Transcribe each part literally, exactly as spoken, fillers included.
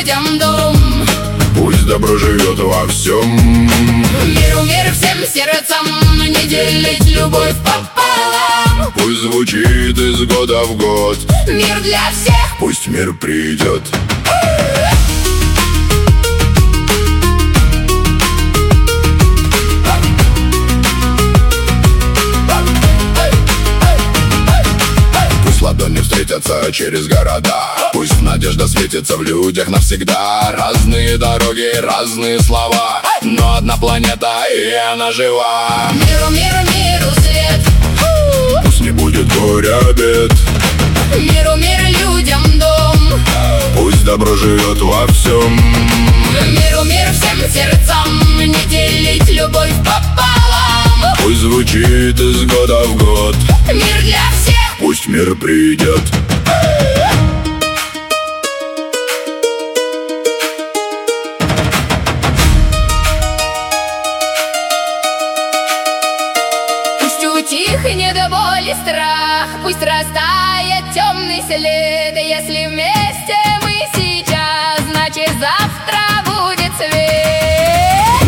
людям дом. Пусть добро живет во всем. Миру, мир всем сердцам, не делить любовь пополам. Пусть звучит из года в год. Мир для всех, пусть мир придет. Пусть ладони встретятся через города. Пусть надежда светится в людях навсегда. Разные дороги, разные слова, но одна планета, и она жива. Миру, миру, миру свет. Пусть не будет горя, бед. Миру, мир людям дом. Пусть добро живет во всем. Миру, мир всем сердцам, не делить любовь пополам. Пусть звучит из года в год. Мир для всех, пусть мир придет. Пусть утихнет боль и страх, пусть растает темный след. Если вместе мы сейчас, значит завтра будет свет.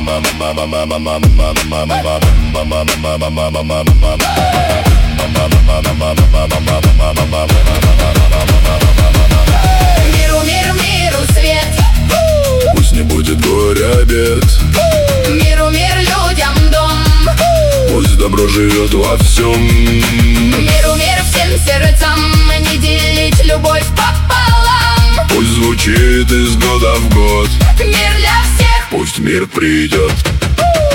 Миру, миру, миру свет. Пусть не будет горя, бед. Миру, мир людям дом. Пусть добро живет во всем. Миру, мир всем сердцам, не делить любовь пополам. Пусть звучит из года в год. Мир для всех, пусть мир придет.